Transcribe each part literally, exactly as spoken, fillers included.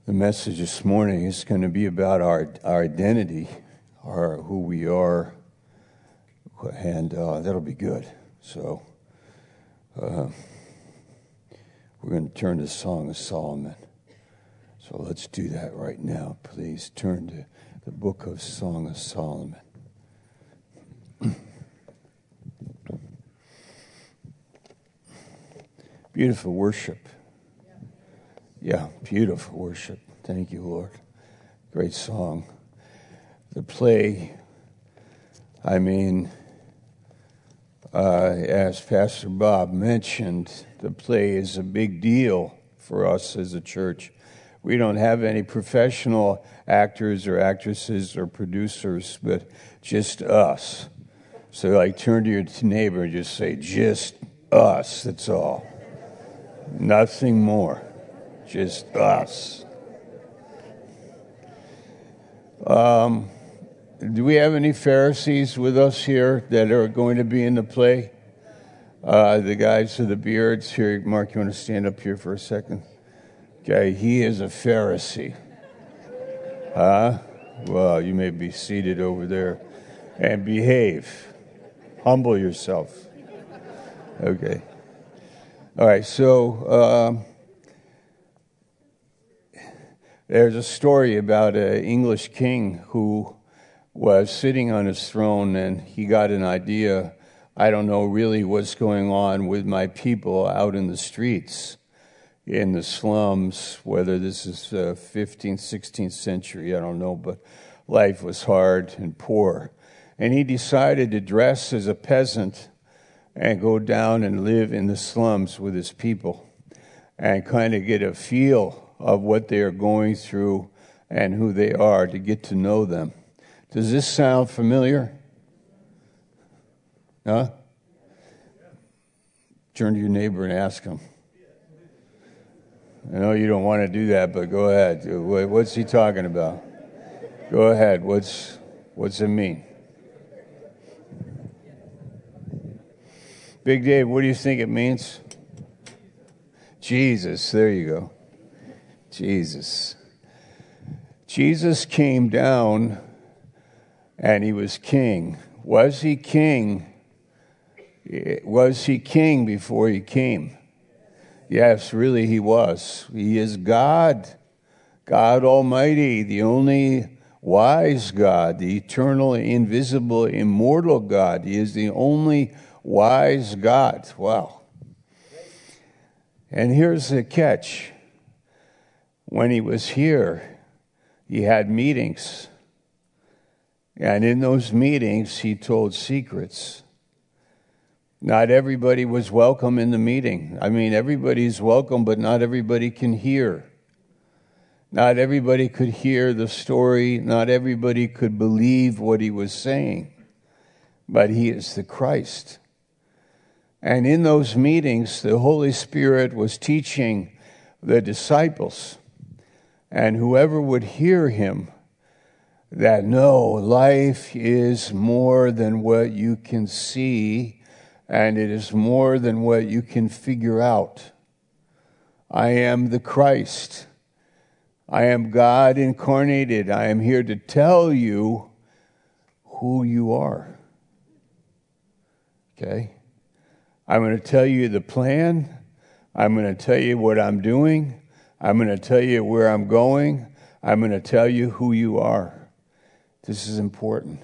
The message this morning is going to be about our our identity, our who we are, and uh, that'll be good. So uh, we're going to turn to Song of Solomon. So let's do that right now. Please turn to the book of Song of Solomon. Beautiful worship. Yeah, beautiful worship. Thank you, Lord. Great song. The play, I mean, uh, as Pastor Bob mentioned, the play is a big deal for us as a church. We don't have any professional actors or actresses or producers, but just us. So like turn to your neighbor and just say, just us, that's all. Nothing more. Just us. Um, do we have any Pharisees with us here that are going to be in the play? Uh, the guys with the beards here. Mark, you want to stand up here for a second? Okay, he is a Pharisee. Huh? Well, you may be seated over there and behave. Humble yourself. Okay. All right, so... Um, There's a story about an English king who was sitting on his throne and he got an idea. I don't know really what's going on with my people out in the streets, in the slums, whether this is uh, fifteenth, sixteenth century, I don't know, but life was hard and poor. And he decided to dress as a peasant and go down and live in the slums with his people and kind of get a feel of what they are going through and who they are, to get to know them. Does this sound familiar? Huh? Turn to your neighbor and ask him. I know you don't want to do that, but go ahead. What's he talking about? Go ahead. What's what's it mean? Big Dave, what do you think it means? Jesus. There you go. Jesus. Jesus came down and he was king. Was he king? Was he king before he came? Yes, really he was. He is God, God Almighty, the only wise God, the eternal, invisible, immortal God. He is the only wise God. Wow. And here's the catch. When he was here, he had meetings. And in those meetings, he told secrets. Not everybody was welcome in the meeting. I mean, everybody's welcome, but not everybody can hear. Not everybody could hear the story. Not everybody could believe what he was saying. But he is the Christ. And in those meetings, the Holy Spirit was teaching the disciples and whoever would hear him, that no, life is more than what you can see, and it is more than what you can figure out. I am the Christ. I am God incarnated. I am here to tell you who you are. Okay? I'm going to tell you the plan. I'm going to tell you what I'm doing. I'm going to tell you where I'm going. I'm going to tell you who you are. This is important.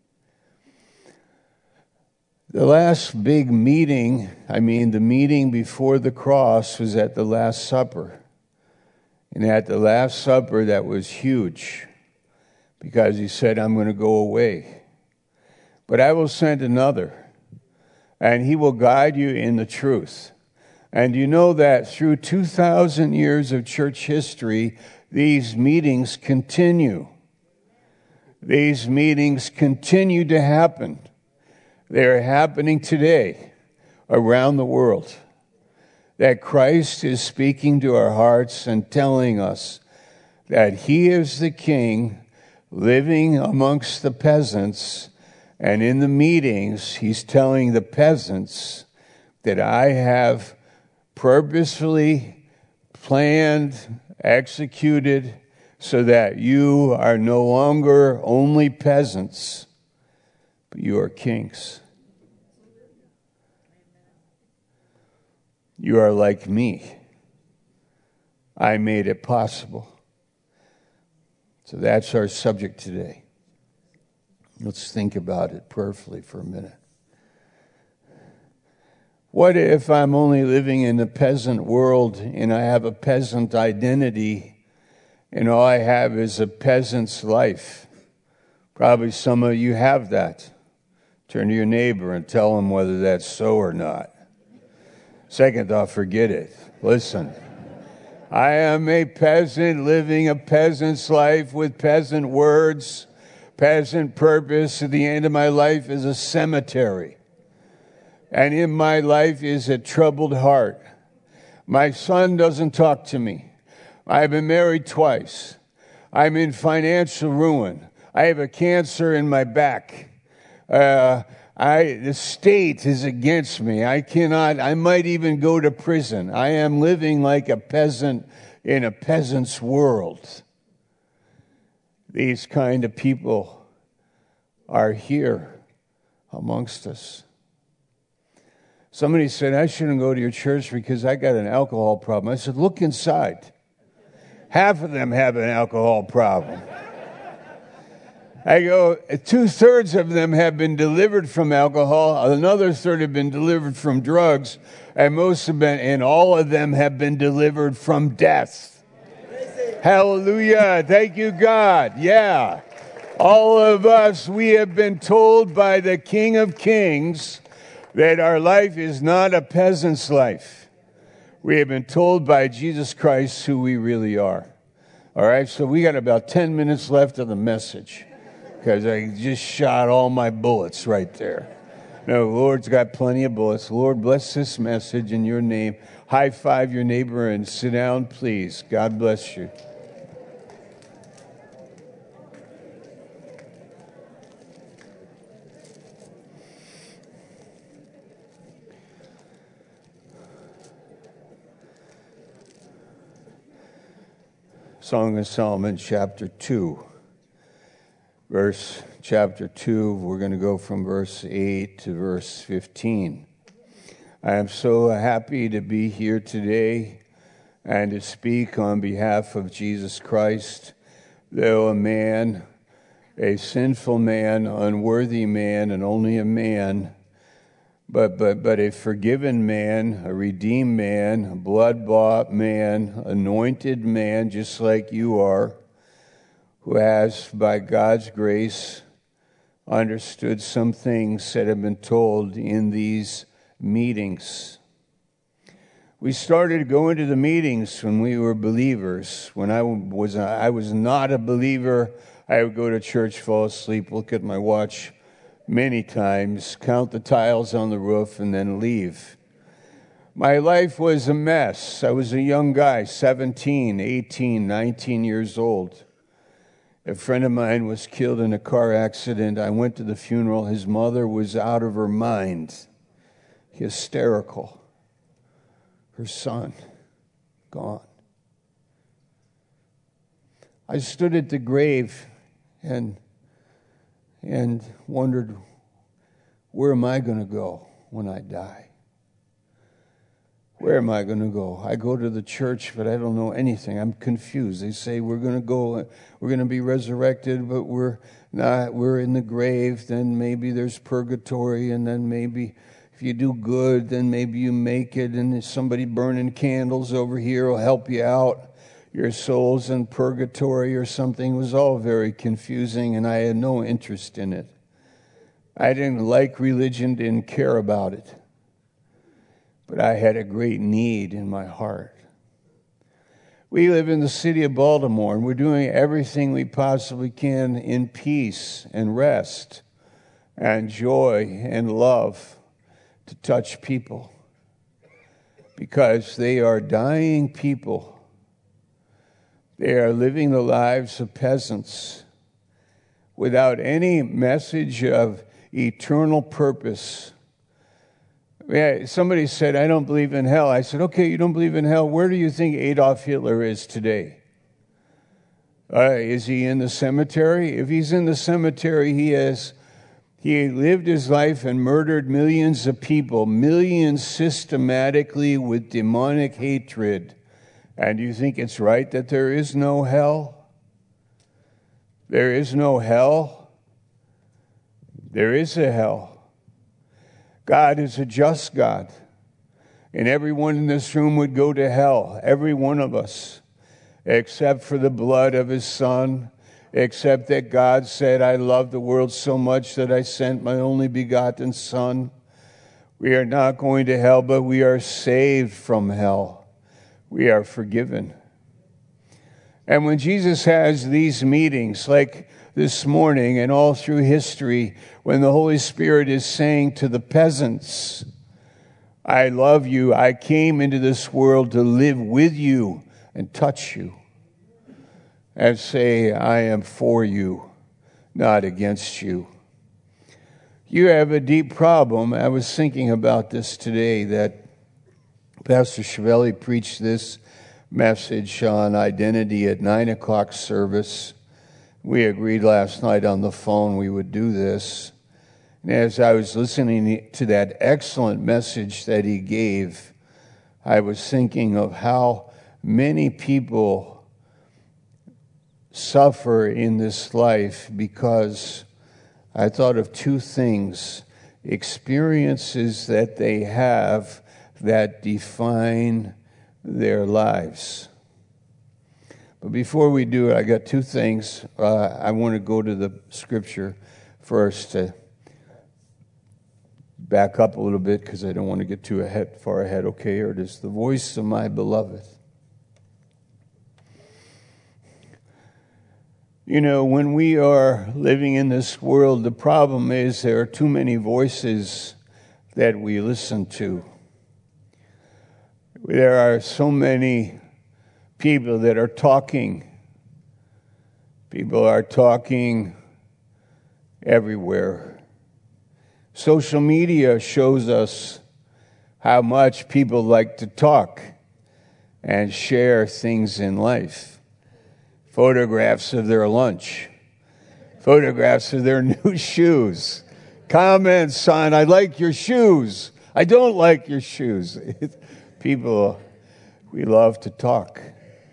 The last big meeting, I mean the meeting before the cross, was at the Last Supper. And at the Last Supper, that was huge because he said, I'm going to go away. But I will send another, and he will guide you in the truth. And you know that through two thousand years of church history, these meetings continue. These meetings continue to happen. They're happening today around the world. That Christ is speaking to our hearts and telling us that he is the king living amongst the peasants. And in the meetings, he's telling the peasants that I have purposefully planned executed so that you are no longer only peasants, but you are kings. You are like me. I made it possible. So that's our subject today. Let's think about it prayerfully for a minute. What if I'm only living in the peasant world and I have a peasant identity and all I have is a peasant's life? Probably some of you have that. Turn to your neighbor and tell him whether that's so or not. Second thought, forget it. Listen, I am a peasant living a peasant's life with peasant words, peasant purpose. At the end of my life is a cemetery. And in my life is a troubled heart. My son doesn't talk to me. I've been married twice. I'm in financial ruin. I have a cancer in my back. Uh, I, the state is against me. I cannot, I might even go to prison. I am living like a peasant in a peasant's world. These kind of people are here amongst us. Somebody said, I shouldn't go to your church because I got an alcohol problem. I said, look inside. Half of them have an alcohol problem. I go, two-thirds of them have been delivered from alcohol, another third have been delivered from drugs, and most have been, and all of them have been delivered from death. Hallelujah. Thank you, God. Yeah. All of us, we have been told by the King of Kings that our life is not a peasant's life. We have been told by Jesus Christ who we really are. All right, so we got about ten minutes left of the message because I just shot all my bullets right there. No, the Lord's got plenty of bullets. Lord, bless this message in your name. High five your neighbor and sit down, please. God bless you. Song of Solomon, chapter two. Verse, chapter two, we're going to go from verse eight to verse fifteen. I am so happy to be here today and to speak on behalf of Jesus Christ, though a man, a sinful man, unworthy man, and only a man, But, but, but a forgiven man, a redeemed man, a blood-bought man, anointed man, just like you are, who has, by God's grace, understood some things that have been told in these meetings. We started going to the meetings when we were believers. When I was, I was not a believer, I would go to church, fall asleep, look at my watch many times, count the tiles on the roof, and then leave. My life was a mess. I was a young guy, seventeen, eighteen, nineteen years old. A friend of mine was killed in a car accident. I went to the funeral. His mother was out of her mind, hysterical. Her son, gone. I stood at the grave and and wondered, where am I going to go when I die? Where am I going to go? I go to the church, but I don't know anything. I'm confused. They say we're going to go, we're going to be resurrected, but we're not, we're in the grave. Then maybe there's purgatory, and then maybe if you do good, then maybe you make it, and there's somebody burning candles over here will help you out. Your soul's in purgatory or something. It was all very confusing, and I had no interest in it. I didn't like religion, didn't care about it. But I had a great need in my heart. We live in the city of Baltimore, and we're doing everything we possibly can in peace and rest and joy and love to touch people, because they are dying people. They are living the lives of peasants without any message of eternal purpose. Yeah, somebody said, I don't believe in hell. I said, okay, you don't believe in hell. Where do you think Adolf Hitler is today? Uh, is he in the cemetery? If he's in the cemetery, he has he lived his life and murdered millions of people, millions systematically with demonic hatred. And you think it's right that there is no hell? There is no hell. There is a hell. God is a just God. And everyone in this room would go to hell, every one of us, except for the blood of his Son, except that God said, I love the world so much that I sent my only begotten Son. We are not going to hell, but we are saved from hell. We are forgiven. And when Jesus has these meetings, like this morning and all through history, when the Holy Spirit is saying to the peasants, I love you, I came into this world to live with you and touch you and say, I am for you, not against you. You have a deep problem. I was thinking about this today, that Pastor Chiavelli preached this message on identity at nine o'clock service. We agreed last night on the phone we would do this. And as I was listening to that excellent message that he gave, I was thinking of how many people suffer in this life because I thought of two things: experiences that they have that define their lives. But before we do it, I got two things. Uh, I want to go to the scripture first to back up a little bit because I don't want to get too ahead, far ahead. Okay, here it is. The voice of my beloved. You know, when we are living in this world, the problem is there are too many voices that we listen to. There are so many people that are talking. People are talking everywhere. Social media shows us how much people like to talk and share things in life. Photographs of their lunch. Photographs of their new shoes. Comments on, I like your shoes. I don't like your shoes. People, we love to talk.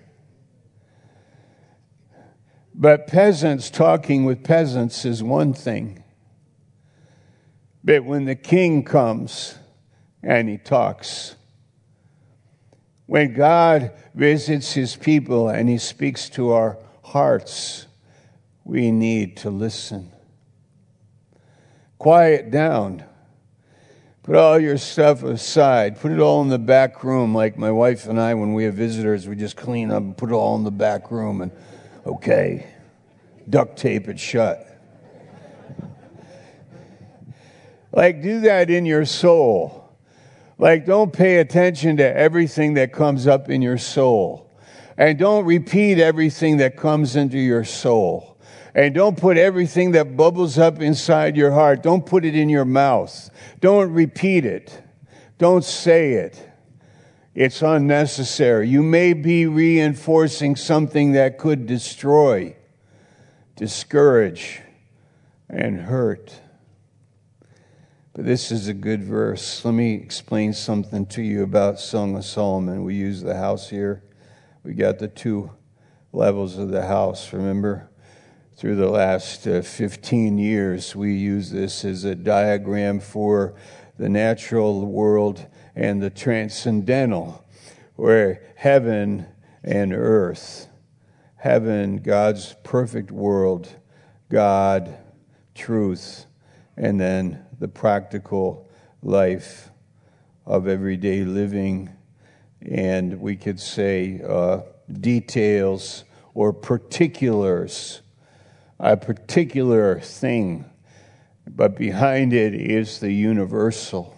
But peasants talking with peasants is one thing. But when the king comes and he talks, when God visits his people and he speaks to our hearts, we need to listen. Quiet down. Put all your stuff aside. Put it all in the back room, like my wife and I, when we have visitors, we just clean up and put it all in the back room and, okay, duct tape it shut. Like, do that in your soul. Like, don't pay attention to everything that comes up in your soul. And don't repeat everything that comes into your soul. And don't put everything that bubbles up inside your heart, don't put it in your mouth. Don't repeat it. Don't say it. It's unnecessary. You may be reinforcing something that could destroy, discourage, and hurt. But this is a good verse. Let me explain something to you about Song of Solomon. We use the house here. We got the two levels of the house. Remember, through the last uh, fifteen years, we use this as a diagram for the natural world and the transcendental, where heaven and earth, heaven, God's perfect world, God, truth, and then the practical life of everyday living, and we could say uh, details or particulars, a particular thing, but behind it is the universal.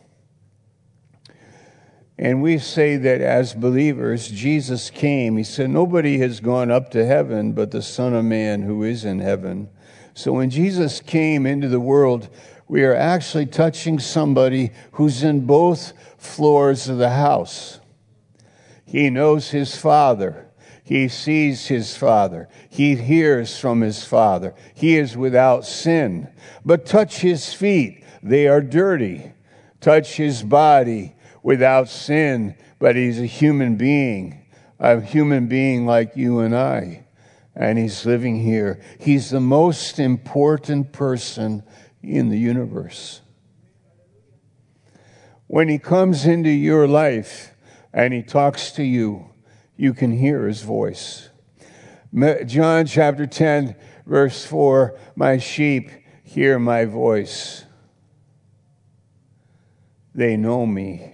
And we say that as believers, Jesus came. He said, nobody has gone up to heaven but the Son of Man who is in heaven. So when Jesus came into the world, we are actually touching somebody who's in both floors of the house. He knows his Father. He sees his Father. He hears from his Father. He is without sin. But touch his feet. They are dirty. Touch his body without sin. But he's a human being. A human being like you and I. And he's living here. He's the most important person in the universe. When he comes into your life and he talks to you, you can hear his voice. John chapter ten, verse four, my sheep hear my voice. They know me.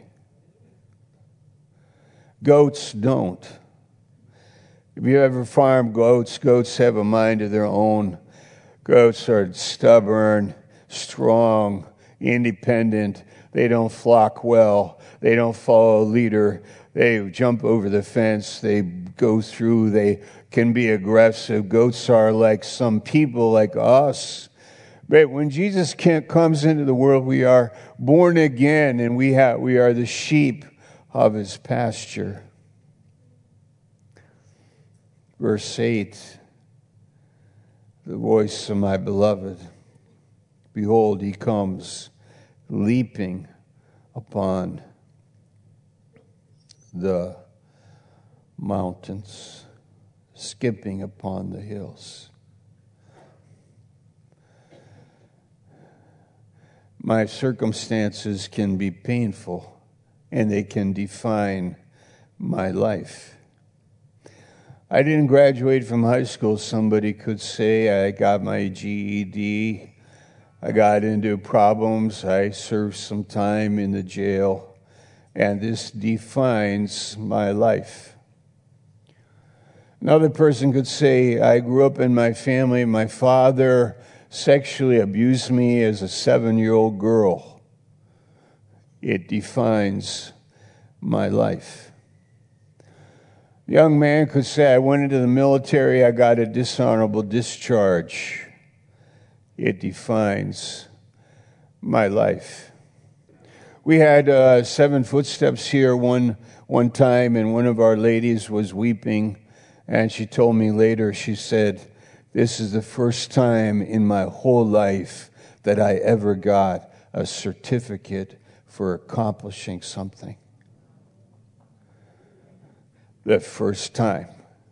Goats don't. If you ever farm goats, goats have a mind of their own. Goats are stubborn, strong, independent. They don't flock well. They don't follow a leader. They jump over the fence. They go through. They can be aggressive. Goats are like some people, like us. But when Jesus comes into the world, we are born again, and we have we are the sheep of his pasture. Verse eight, the voice of my beloved. Behold, he comes, leaping upon the mountains, skipping upon the hills. My circumstances can be painful, and they can define my life. I didn't graduate from high school. Somebody could say I got my G E D. I got into problems. I served some time in the jail. And this defines my life. Another person could say, I grew up in my family. My father sexually abused me as a seven-year-old girl. It defines my life. A young man could say, I went into the military. I got a dishonorable discharge. It defines my life. We had uh, seven footsteps here one one time, and one of our ladies was weeping, and she told me later, she said, this is the first time in my whole life that I ever got a certificate for accomplishing something. The first time.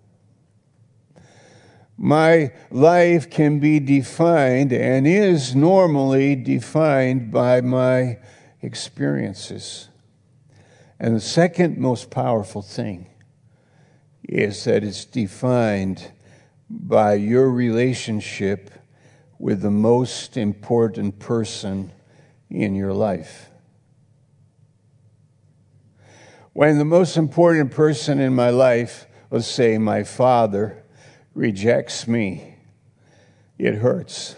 My life can be defined and is normally defined by my experiences. And the second most powerful thing is that it's defined by your relationship with the most important person in your life. When the most important person in my life, let's say my father, rejects me, it hurts.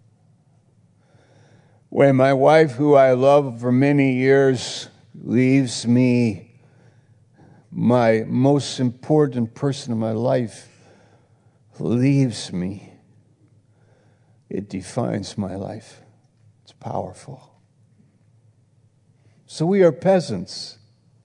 When my wife, who I love for many years, leaves me, my most important person in my life leaves me, it defines my life. It's powerful. So we are peasants.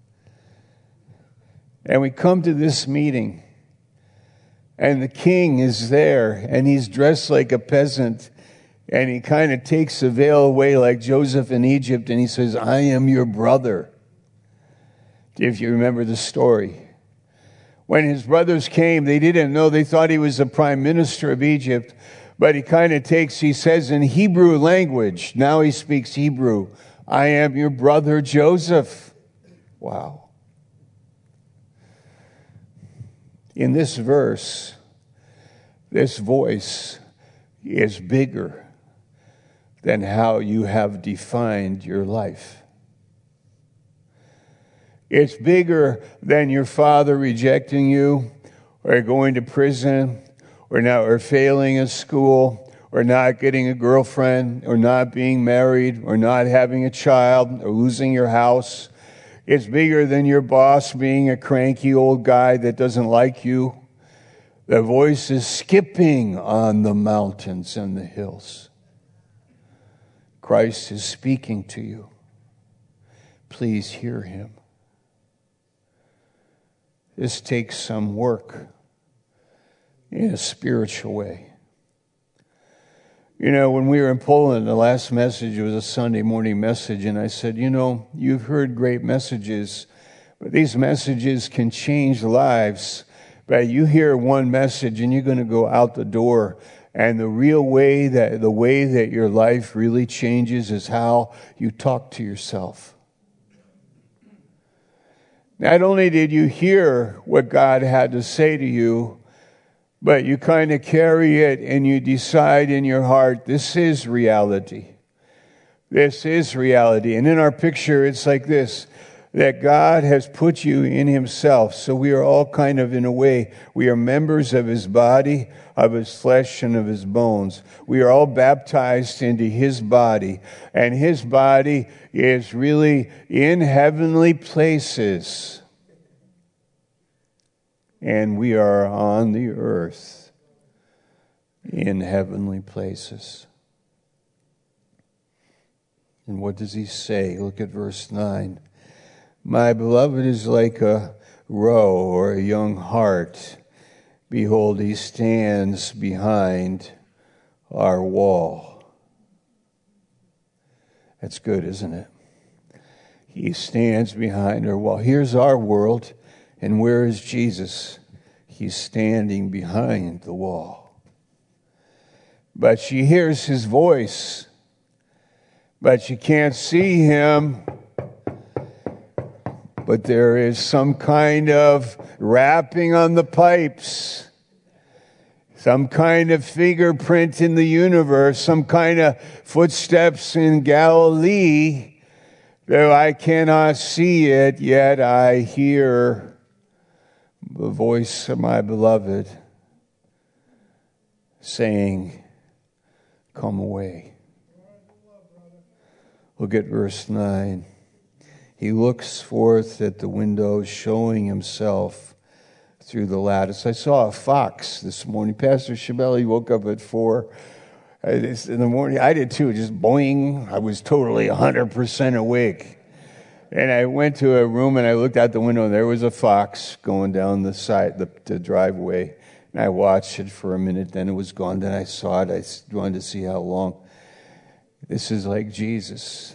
And we come to this meeting, and the king is there, and he's dressed like a peasant, and he kind of takes the veil away like Joseph in Egypt, and he says, I am your brother. If you remember the story. When his brothers came, they didn't know, they thought he was the prime minister of Egypt, but he kind of takes, he says in Hebrew language, now he speaks Hebrew, I am your brother Joseph. Wow. In this verse, this voice is bigger than how you have defined your life. It's bigger than your father rejecting you, or going to prison, or now or failing at school, or not getting a girlfriend, or not being married, or not having a child, or losing your house. It's bigger than your boss being a cranky old guy that doesn't like you. The voice is skipping on the mountains and the hills. Christ is speaking to you. Please hear him. This takes some work in a spiritual way. You know, when we were in Poland, the last message was a Sunday morning message, and I said, you know, you've heard great messages, but these messages can change lives. But you hear one message and you're going to go out the door, and the real way that the way that your life really changes is how you talk to yourself. Not only did you hear what God had to say to you, but you kind of carry it and you decide in your heart, this is reality. This is reality. And in our picture, it's like this, that God has put you in himself. So we are all kind of, in a way, we are members of his body, of his flesh, and of his bones. We are all baptized into his body. And his body is really in heavenly places. And we are on the earth in heavenly places. And what does he say? Look at verse nine. My beloved is like a roe or a young hart. Behold, he stands behind our wall. That's good, isn't it? He stands behind our wall. Here's our world, and where is Jesus? He's standing behind the wall. But she hears his voice, but she can't see him. But there is some kind of rapping on the pipes, some kind of fingerprint in the universe, some kind of footsteps in Galilee. Though I cannot see it, yet I hear the voice of my beloved saying, come away. Look at verse nine. He looks forth at the window, showing himself through the lattice. I saw a fox this morning. Pastor Shabelli woke up at four in the morning. I did too, just boing. I was totally one hundred percent awake. And I went to a room and I looked out the window, and there was a fox going down the side, the, the driveway. And I watched it for a minute, then it was gone. Then I saw it. I wanted to see how long. This is like Jesus.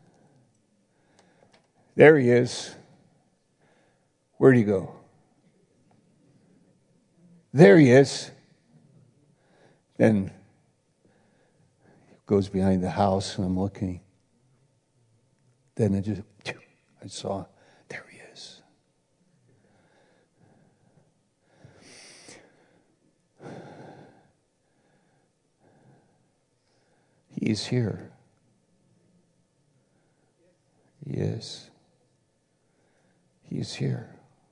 There he is. Where'd he go? There he is. Then he goes behind the house, and I'm looking. Then I just, I saw, there he is. He's here. He is. He's here.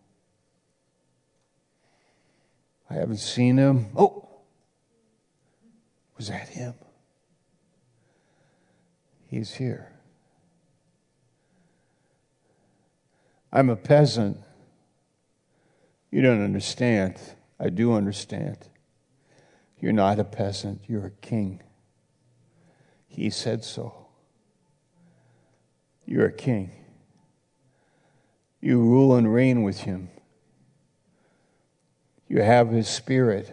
I haven't seen him. Oh, was that him? He's here. I'm a peasant. You don't understand. I do understand. You're not a peasant. You're a king. He said so. You're a king. You rule and reign with him. You have his Spirit.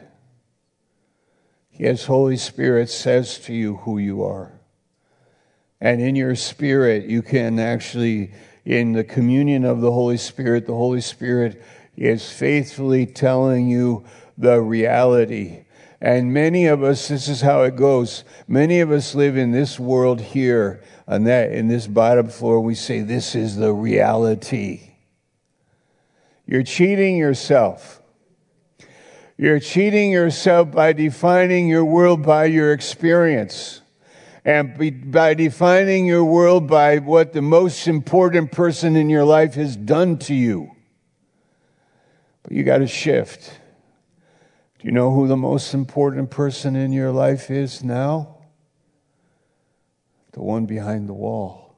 His Holy Spirit says to you who you are. And in your spirit, you can actually, in the communion of the Holy Spirit, the Holy Spirit is faithfully telling you the reality. And many of us, this is how it goes. Many of us live in this world here, on that, in this bottom floor. We say, this is the reality. You're cheating yourself. You're cheating yourself by defining your world by your experience. And be, by defining your world by what the most important person in your life has done to you. But you got to shift. Do you know who the most important person in your life is now? The one behind the wall.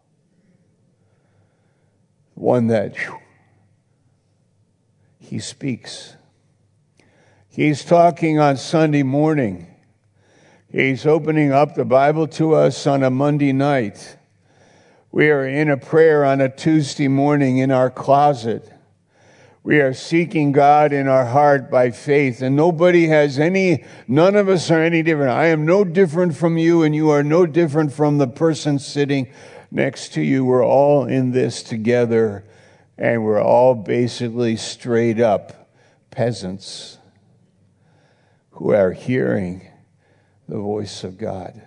The one that whew, he speaks. He's talking on Sunday morning. He's opening up the Bible to us on a Monday night. We are in a prayer on a Tuesday morning in our closet. We are seeking God in our heart by faith, and nobody has any, none of us are any different. I am no different from you, and you are no different from the person sitting next to you. We're all in this together, and we're all basically straight up peasants who are hearing the voice of God.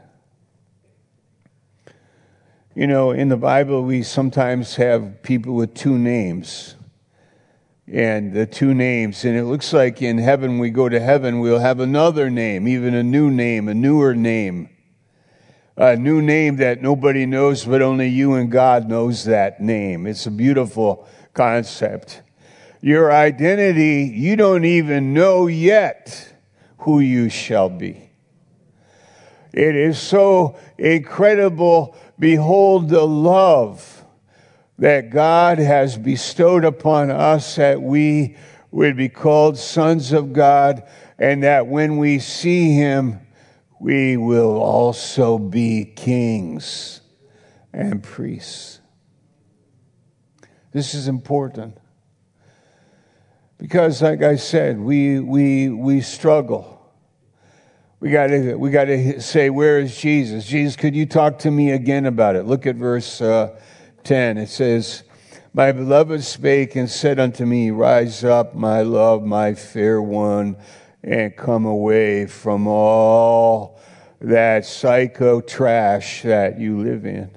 You know, in the Bible, we sometimes have people with two names. And the two names, and it looks like in heaven, we go to heaven, we'll have another name, even a new name, a newer name. A new name that nobody knows, but only you and God knows that name. It's a beautiful concept. Your identity, you don't even know yet who you shall be. It is so incredible. Behold the love that God has bestowed upon us, that we would be called sons of God, and that when we see him, we will also be kings and priests. This is important because, like I said, we we we struggle. We got to we got to say, where is Jesus? Jesus, could you talk to me again about it? Look at verse uh, ten. It says, my beloved spake and said unto me, rise up, my love, my fair one, and come away from all that psycho trash that you live in.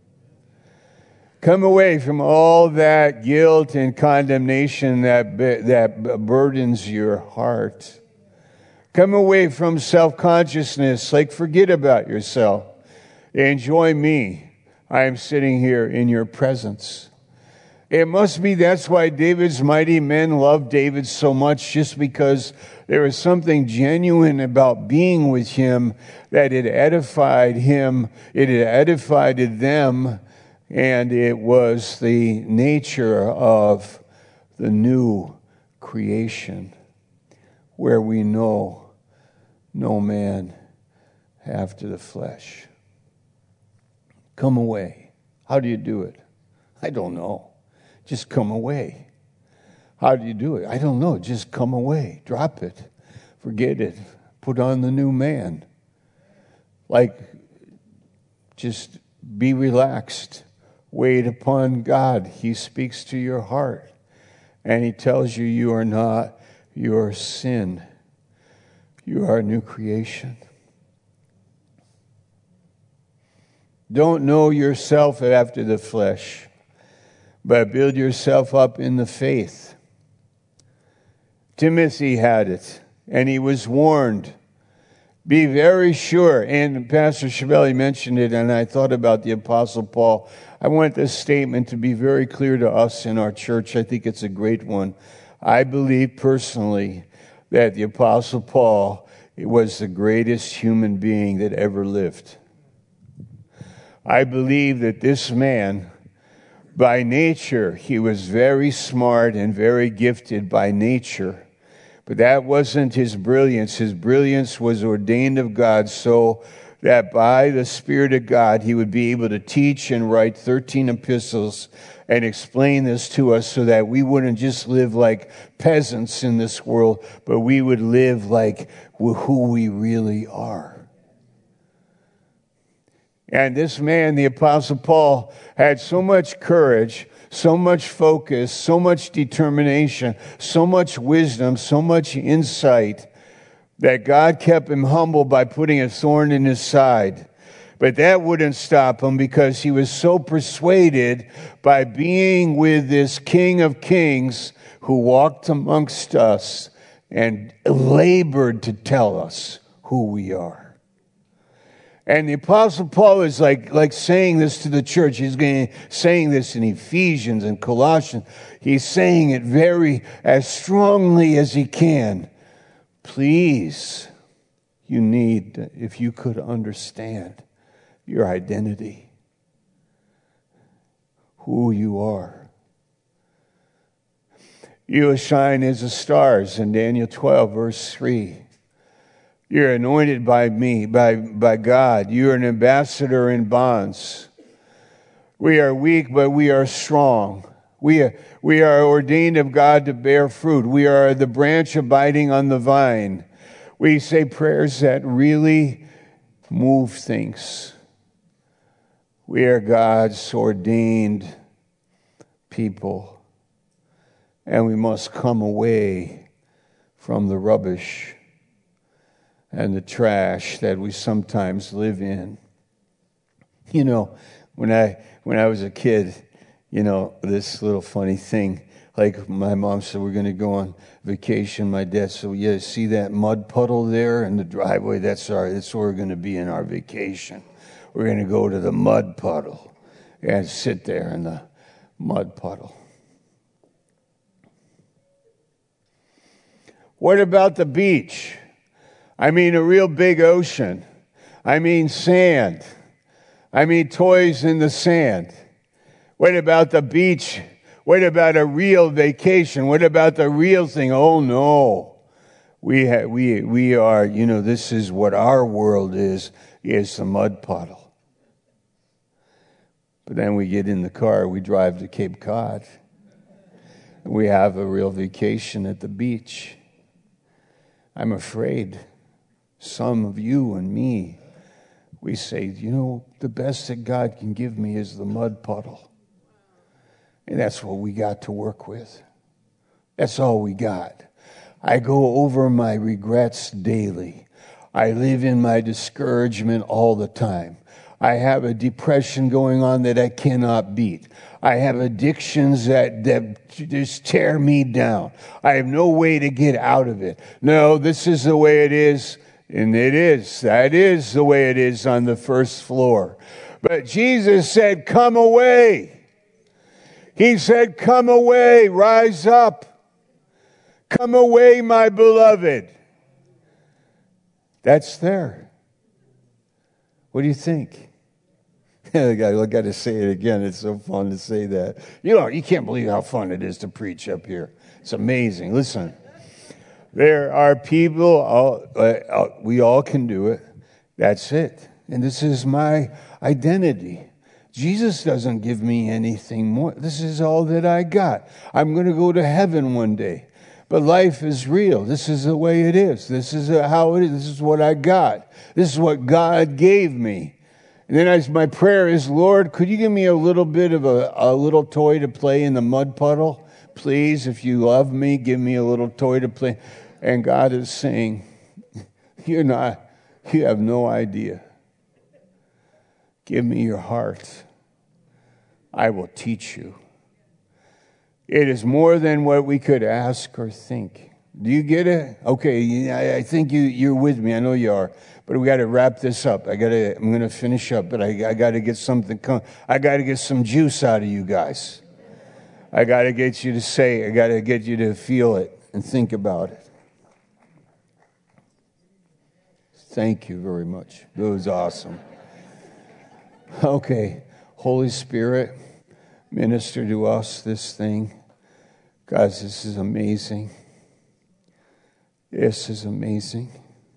Come away from all that guilt and condemnation that that burdens your heart. Come away from self-consciousness, like forget about yourself. Enjoy me. I am sitting here in your presence. It must be that's why David's mighty men loved David so much, just because there was something genuine about being with him that it edified him, it had edified them, and it was the nature of the new creation, where we know no man after the flesh. Come away. How do you do it? I don't know. Just come away. How do you do it? I don't know. Just come away. Drop it. Forget it. Put on the new man. Like, just be relaxed. Wait upon God. He speaks to your heart. And he tells you you are not your sin. You are a new creation. Don't know yourself after the flesh, but build yourself up in the faith. Timothy had it, and he was warned. Be very sure. And Pastor Chevelle mentioned it, and I thought about the Apostle Paul. I want this statement to be very clear to us in our church. I think it's a great one. I believe personally that the Apostle Paul was the greatest human being that ever lived. I believe that this man, by nature, he was very smart and very gifted by nature. But that wasn't his brilliance. His brilliance was ordained of God so that by the Spirit of God, he would be able to teach and write thirteen epistles and explain this to us so that we wouldn't just live like peasants in this world, but we would live like who we really are. And this man, the Apostle Paul, had so much courage, so much focus, so much determination, so much wisdom, so much insight, that God kept him humble by putting a thorn in his side. But that wouldn't stop him, because he was so persuaded by being with this King of Kings who walked amongst us and labored to tell us who we are. And the Apostle Paul is like, like saying this to the church. He's going, saying this in Ephesians and Colossians. He's saying it very as strongly as he can. Please, you need, if you could understand your identity, who you are. You will shine as the stars in Daniel twelve, verse three. You're anointed by me, by, by God. You're an ambassador in bonds. We are weak, but we are strong. We are, we are ordained of God to bear fruit. We are the branch abiding on the vine. We say prayers that really move things. We are God's ordained people, and we must come away from the rubbish and the trash that we sometimes live in. You know, when I when I was a kid, you know, this little funny thing, like my mom said, we're going to go on vacation. My dad said, yeah, see that mud puddle there in the driveway? That's our, that's where we're going to be in our vacation. We're going to go to the mud puddle and sit there in the mud puddle. What about the beach? I mean, a real big ocean. I mean, sand. I mean, toys in the sand. What about the beach? What about a real vacation? What about the real thing? Oh, no. We ha- we we are, you know, this is what our world is, is the mud puddle. But then we get in the car, we drive to Cape Cod. And we have a real vacation at the beach. I'm afraid some of you and me, we say, you know, the best that God can give me is the mud puddle. And that's what we got to work with. That's all we got. I go over my regrets daily. I live in my discouragement all the time. I have a depression going on that I cannot beat. I have addictions that, that just tear me down. I have no way to get out of it. No, this is the way it is. And it is. That is the way it is on the first floor. But Jesus said, come away. He said, come away, rise up. Come away, my beloved. That's there. What do you think? I got to say it again. It's so fun to say that. You know, you can't believe how fun it is to preach up here. It's amazing. Listen, there are people, all, uh, we all can do it. That's it. And this is my identity. Jesus doesn't give me anything more. This is all that I got. I'm going to go to heaven one day. But life is real. This is the way it is. This is how it is. This is what I got. This is what God gave me. And then I, my prayer is, Lord, could you give me a little bit of a, a little toy to play in the mud puddle? Please, if you love me, give me a little toy to play. And God is saying, you're not, you have no idea. Give me your heart. I will teach you. It is more than what we could ask or think. Do you get it? Okay, I think you, you're with me. I know you are. But we got to wrap this up. I got to. I'm going to finish up, but I, I got to get something. I got to get some juice out of you guys. I got to get you to say. I got to get you to feel it and think about it. Thank you very much. It was awesome. Okay, Holy Spirit, minister to us this thing. Guys, this is amazing. This is amazing.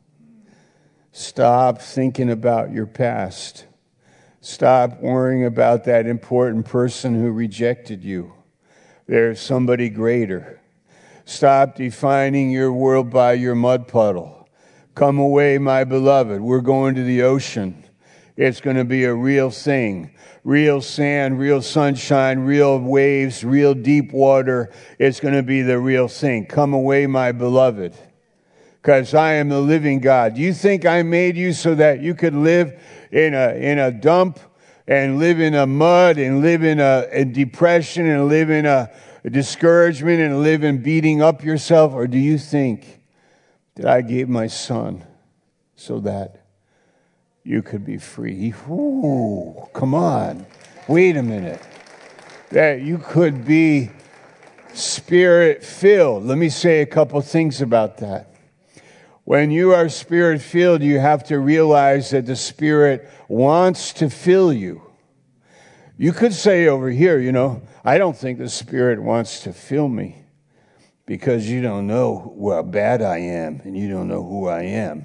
Stop thinking about your past. Stop worrying about that important person who rejected you. There's somebody greater. Stop defining your world by your mud puddle. Come away, my beloved. We're going to the ocean. It's going to be a real thing. Real sand, real sunshine, real waves, real deep water. It's going to be the real thing. Come away, my beloved. Because I am the living God. Do you think I made you so that you could live in a in a dump and live in a mud and live in a, a depression and live in a, a discouragement and live in beating up yourself? Or do you think that I gave my son so that you could be free? Ooh, come on. Wait a minute. That you could be spirit-filled. Let me say a couple things about that. When you are spirit-filled, you have to realize that the Spirit wants to fill you. You could say over here, you know, I don't think the Spirit wants to fill me. because you don't know how bad I am and you don't know who I am.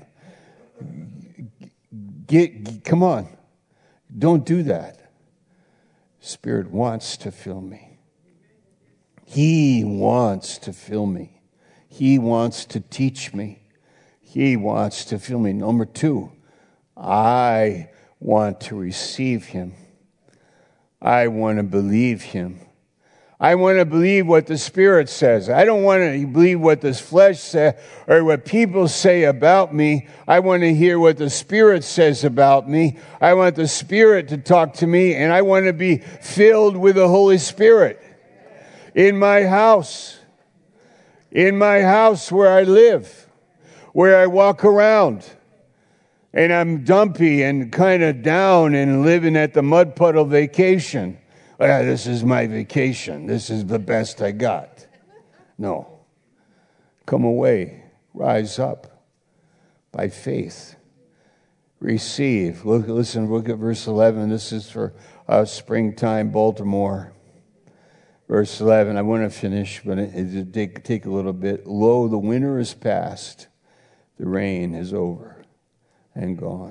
Get, come on. Don't do that. Spirit wants to fill me. He wants to fill me. He wants to teach me. He wants to fill me. Number two, I want to receive him. I want to believe him. I want to believe what the Spirit says. I don't want to believe what this flesh says or what people say about me. I want to hear what the Spirit says about me. I want the Spirit to talk to me, and I want to be filled with the Holy Spirit in my house, in my house where I live, where I walk around. And I'm dumpy and kind of down and living at the mud puddle vacation. Ah, this is my vacation. This is the best I got. No. Come away. Rise up by faith. Receive. Look, listen, look at verse eleven. This is for uh, springtime, Baltimore. Verse eleven. I want to finish, but it, it take, take a little bit. Lo, the winter is past. The rain is over and gone.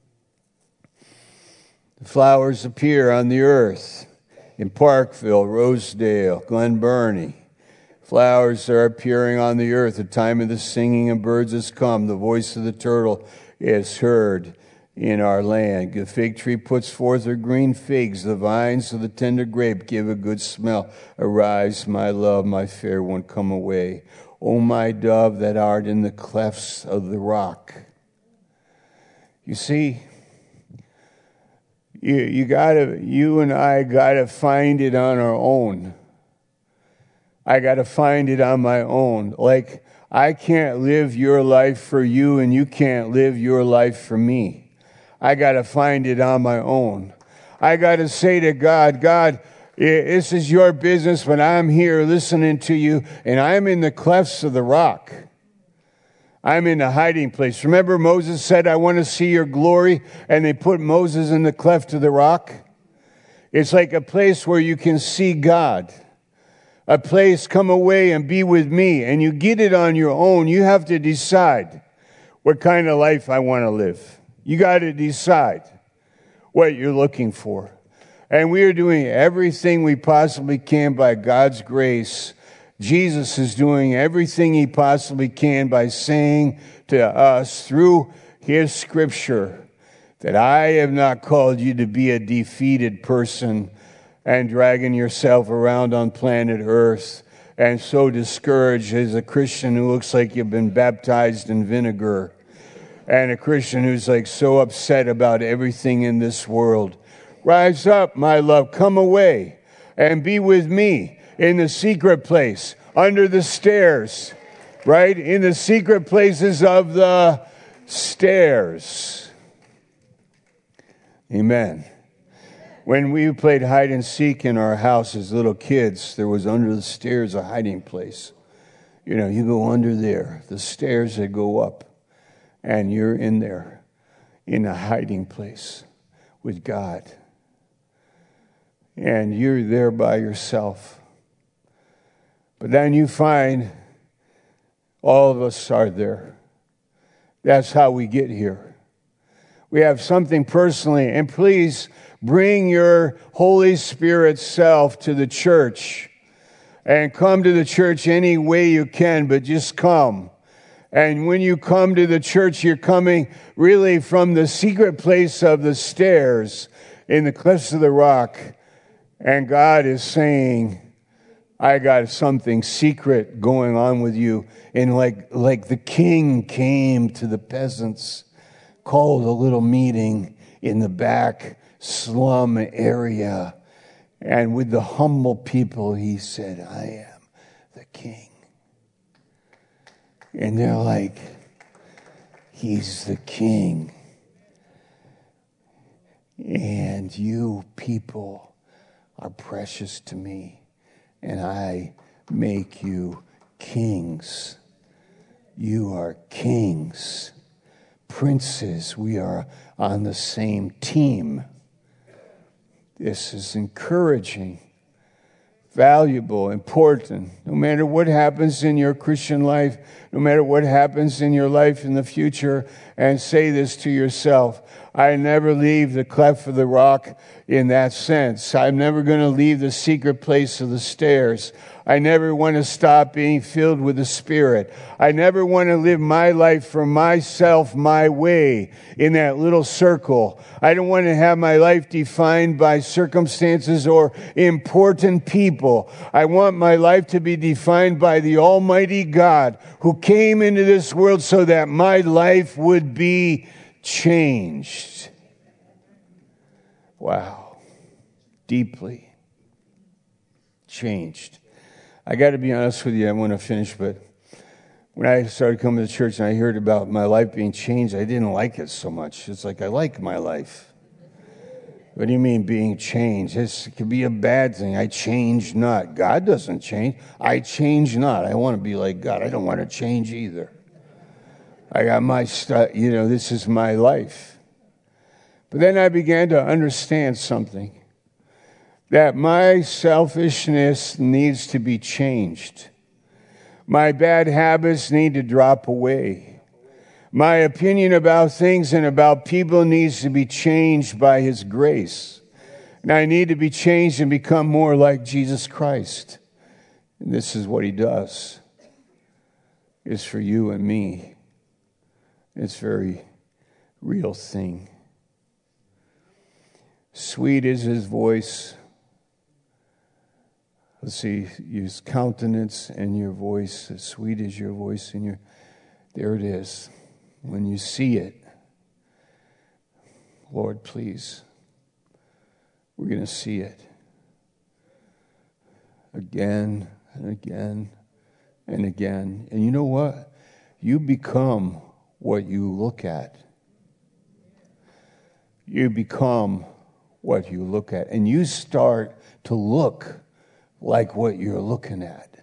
The flowers appear on the earth. In Parkville, Rosedale, Glen Burnie, flowers are appearing on the earth. The time of the singing of birds has come. The voice of the turtle is heard in our land. The fig tree puts forth her green figs. The vines of the tender grape give a good smell. Arise, my love, my fair one, come away. O my dove that art in the clefts of the rock. You see, You, you gotta, you and I gotta find it on our own. I gotta find it on my own. Like, I can't live your life for you and you can't live your life for me. I gotta find it on my own. I gotta say to God, God, this is your business, but I'm here listening to you and I'm in the clefts of the rock. I'm in a hiding place. Remember Moses said, I want to see your glory, and they put Moses in the cleft of the rock? It's like a place where you can see God. A place, come away and be with me, and you get it on your own. You have to decide what kind of life I want to live. You got to decide what you're looking for. And we are doing everything we possibly can by God's grace. Jesus is doing everything he possibly can by saying to us through his scripture that I have not called you to be a defeated person and dragging yourself around on planet Earth and so discouraged as a Christian who looks like you've been baptized in vinegar and a Christian who's like so upset about everything in this world. Rise up, my love, come away and be with me in the secret place, under the stairs, right? In the secret places of the stairs. Amen. When we played hide and seek in our house as little kids, there was under the stairs a hiding place. You know, you go under there, the stairs that go up, and you're in there, in a hiding place with God. And you're there by yourself. But then you find all of us are there. That's how we get here. We have something personally. And please bring your Holy Spirit self to the church. And come to the church any way you can, but just come. And when you come to the church, you're coming really from the secret place of the stairs in the cliffs of the rock. And God is saying, I got something secret going on with you. And like, like the king came to the peasants, called a little meeting in the back slum area. And with the humble people, he said, I am the king. And they're like, he's the king. And you people are precious to me. And I make you kings. You are kings. Princes, we are on the same team. This is encouraging. valuable, important. No matter what happens in your Christian life, no matter what happens in your life in the future, and say this to yourself, I never leave the cleft of the rock in that sense. I'm never going to leave the secret place of the stairs. I never want to stop being filled with the Spirit. I never want to live my life for myself, my way, in that little circle. I don't want to have my life defined by circumstances or important people. I want my life to be defined by the Almighty God who came into this world so that my life would be changed. Wow. Deeply changed. I got to be honest with you, I want to finish, but when I started coming to church and I heard about my life being changed, I didn't like it so much. It's like, I like my life. What do you mean being changed? This could be a bad thing. I change not. God doesn't change. I change not. I want to be like God. I don't want to change either. I got my stuff, you know, this is my life. But then I began to understand something. That my selfishness needs to be changed. My bad habits need to drop away. My opinion about things and about people needs to be changed by His grace. And I need to be changed and become more like Jesus Christ. And this is what He does. It's for you and me. It's a very real thing. Sweet is His voice. Let's see, use countenance and your voice. As sweet as your voice and your... There it is. When you see it, Lord, please, we're going to see it again and again and again. And you know what? You become what you look at. You become what you look at. And you start to look like what you're looking at.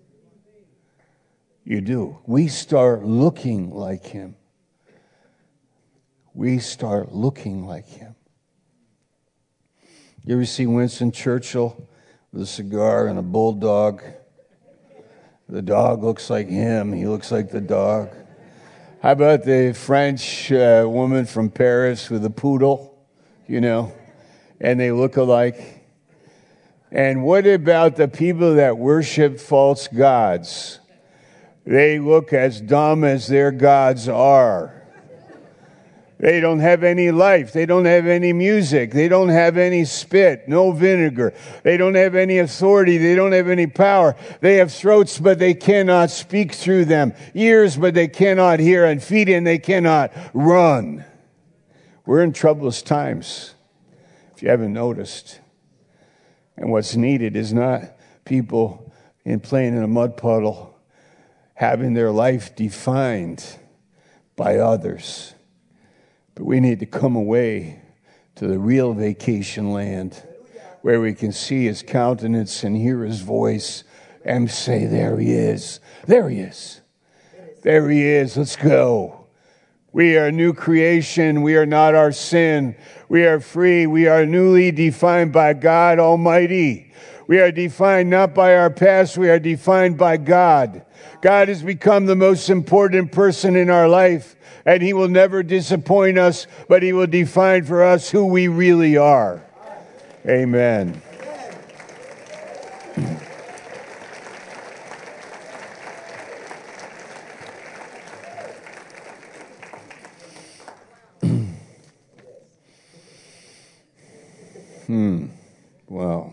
You do. We start looking like Him. We start looking like Him. You ever see Winston Churchill with a cigar and a bulldog? The dog looks like him. He looks like the dog. How about the French uh, woman from Paris with a poodle? You know, and they look alike. And what about the people that worship false gods? They look as dumb as their gods are. They don't have any life. They don't have any music. They don't have any spit, no vinegar. They don't have any authority. They don't have any power. They have throats, but they cannot speak through them. Ears, but they cannot hear. And feet, and they cannot run. We're in troublous times, if you haven't noticed. And what's needed is not people in playing in a mud puddle having their life defined by others. But we need to come away to the real vacation land where we can see His countenance and hear His voice and say, there He is. There He is. There He is. Let's go. We are a new creation. We are not our sin. We are free. We are newly defined by God Almighty. We are defined not by our past. We are defined by God. God has become the most important person in our life, and He will never disappoint us, but He will define for us who we really are. Amen. Hmm. Wow.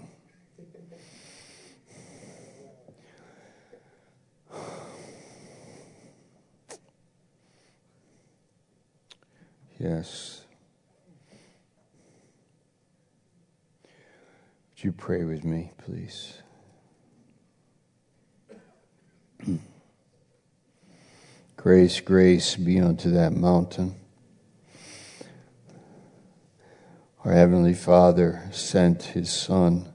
Yes. Would you pray with me, please? Grace, grace be unto that mountain. Our Heavenly Father sent His Son,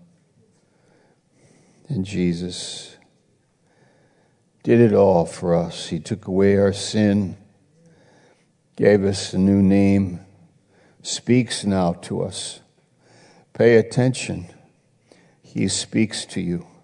and Jesus did it all for us. He took away our sin, gave us a new name, speaks now to us. Pay attention. He speaks to you.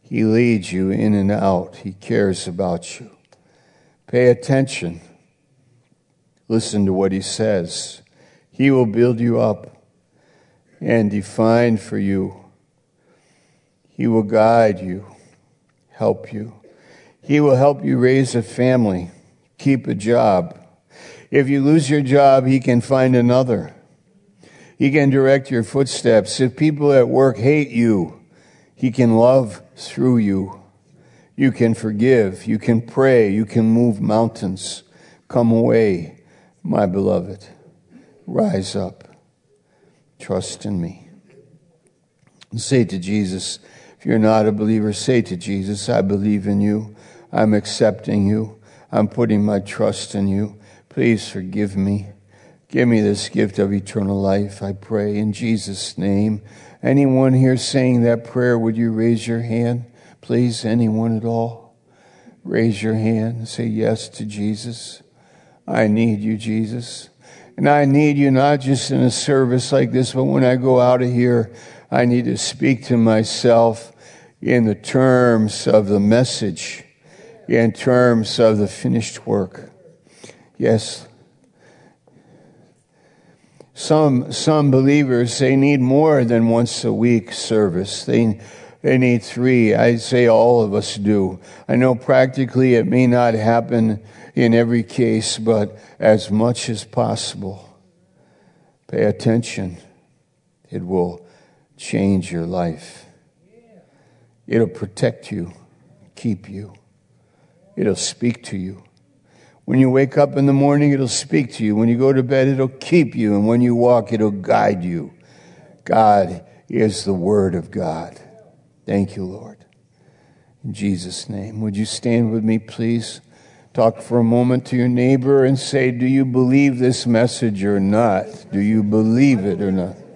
He leads you in and out. He cares about you. Pay attention. Listen to what he says. He will build you up and define for you. He will guide you, help you. He will help you raise a family, keep a job. If you lose your job, he can find another. He can direct your footsteps. If people at work hate you, he can love through you. You can forgive. You can pray. You can move mountains. Come away, my beloved. Rise up. Trust in me. And say to Jesus, if you're not a believer, say to Jesus, I believe in you. I'm accepting you. I'm putting my trust in you. Please forgive me. Give me this gift of eternal life, I pray, in Jesus' name. Anyone here saying that prayer, would you raise your hand? Please, anyone at all? Raise your hand and say yes to Jesus. I need you, Jesus. And I need you not just in a service like this, but when I go out of here, I need to speak to myself in the terms of the message, in terms of the finished work. Yes. Some some believers, they need more than once a week service. They they need three. I'd say all of us do. I know practically it may not happen in every case, but as much as possible. Pay attention. It will change your life. It'll protect you, keep you. It'll speak to you. When you wake up in the morning, it'll speak to you. When you go to bed, it'll keep you. And when you walk, it'll guide you. God is the Word of God. Thank you, Lord. In Jesus' name. Would you stand with me, please? Talk for a moment to your neighbor and say, do you believe this message or not? Do you believe it or not?